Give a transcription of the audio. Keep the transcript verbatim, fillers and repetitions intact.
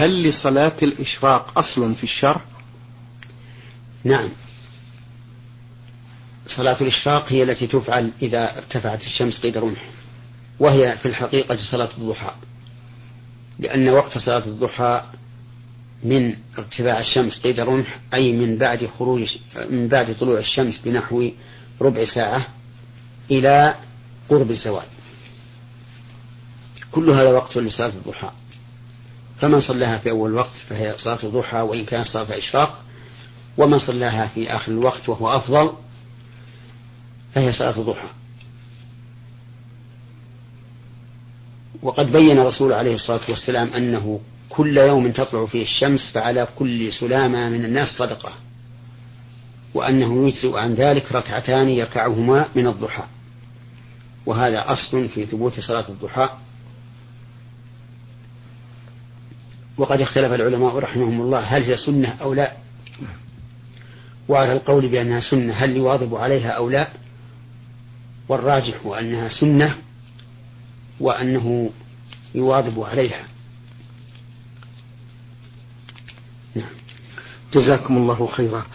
هل لصلاة الإشراق أصل في الشرع؟ نعم، صلاة الإشراق هي التي تفعل إذا ارتفعت الشمس قيد رمح، وهي في الحقيقة صلاة الضحى، لأن وقت صلاة الضحى من ارتفاع الشمس قيد رمح، أي من بعد خروج من بعد طلوع الشمس بنحو ربع ساعة إلى قرب الزوال، كل هذا وقت لصلاة الضحى. فمن صلاها في أول وقت فهي صلاة الضحى وإن كانت صلاة إشراق، ومن صلاها في آخر الوقت وهو أفضل فهي صلاة الضحى. وقد بين الرسول عليه الصلاة والسلام أنه كل يوم تطلع فيه الشمس فعلى كل سلامة من الناس صدقة، وأنه يجزئ عن ذلك ركعتان يركعهما من الضحى، وهذا أصل في ثبوت صلاة الضحى. وقد اختلف العلماء رحمهم الله هل هي سنة أو لا، وعلى القول بأنها سنة هل يواظب عليها أو لا، والراجح أنها سنة وأنه يواظب عليها. نعم، جزاكم الله خيرا.